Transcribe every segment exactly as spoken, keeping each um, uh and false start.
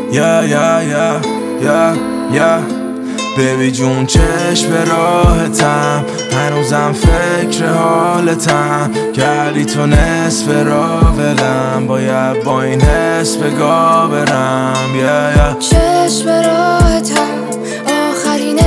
یا یا یا یا یا بیبی جون چشم به راحتم، هنوزم فکر حالتم، کردی تو نصف راه ولم، باید با این حس بگا برم. یا یا چشم به راحتم، آخرین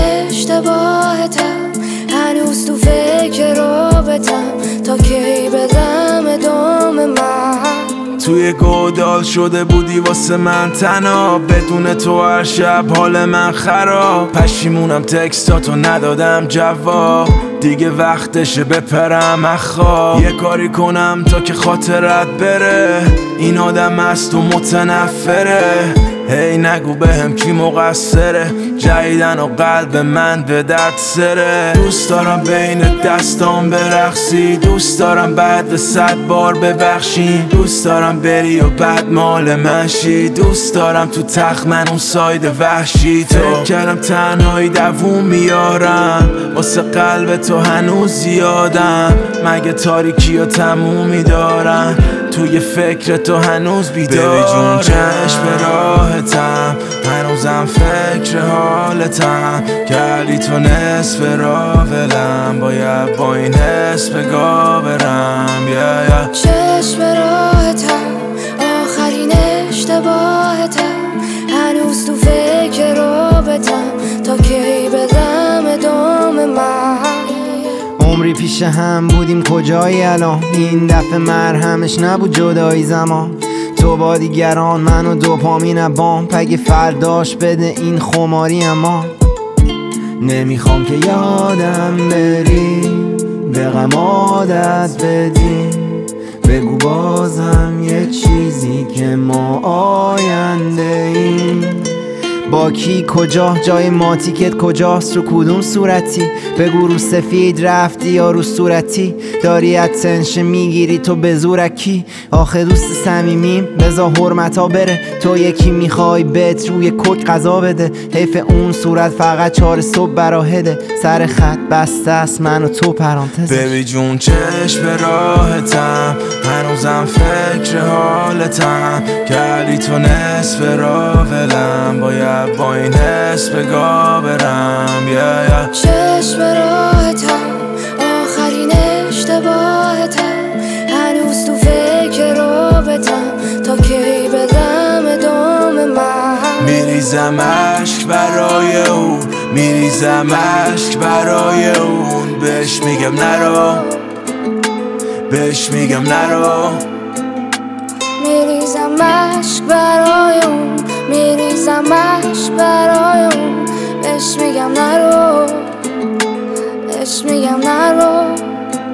اشتباهتم، هنوز تو فکر رابطم، تا کی بدم ادامه من. توی گودال شده بودی واسه من تنها، بدون تو هر شب حال من خراب، پشیمونم تکستاتو ندادم جواب، دیگه وقتشه بپرم اخواب، یه کاری کنم تا که خاطرت بره، این آدم از تو متنفره، هی نگو بهم کی مقصره، جدیدن و قلب من به درد سره، دوست دارم بین دستام برقصی، دوست دارم بعد صد بار ببخشی، دوست دارم بری و بعد مال من شی، دوست دارم تو تخت من اون ساید وحشی، تو کردم تنهایی دووم میارم، واسه قلب تو هنوز زیادم، مگه تاریکی و تمومی دارم، توی فکر تو هنوز بیدارم. بیبی جون چشم به راحتم، هنوزم فکر حالتم، کردی تو نصف راه ولم، باید با این حس بگا برم. یا یا چشم به راحتم، آخرین اشتباهتم، هنوز تو فکر رابطم، تا کی بدم ادامه من. عمری پیش هم بودیم کجایی الان، این دفعه مرهمش نبود جدایی زمان، تو با دیگران من و دوپامین بام، پگه فرداش بده این خماری اما نمیخوام که یادم بری، به غم عادت بدی، بگو بازم یه چیزی که ما آینده ایم، با کی کجا جای ما تیکت کجاست، رو کدوم صورتی، بگو رو سفید رفتی یا رو صورتی، داری اتنشن میگیری تو به زورکی، آخه دوست صمیمیم بذار حرمتا بره، تو یکی میخوای بهت روی کوک قضا بده، حیف اون صورت فقط چهار صبح براهده، سر خط بسته است من و تو پرانتز. بیبی جون چشم به راحتم، هنوزم فکر حالتم، کردی تو نصف راه ولم، باید با این حس بگا برم. یا یا چشم به راحتم، آخرین اشتباهتم، هنوز تو فکر رابطم، تا کی بدم ادامه من. میریزم عشق برای اون، میریزم عشق برای اون، بهش میگم نرو، بهش میگم نرو، میریزم عشق برای اون، میریزم عشق برای اون، بهش میگم نرو، بهش میگم نرو.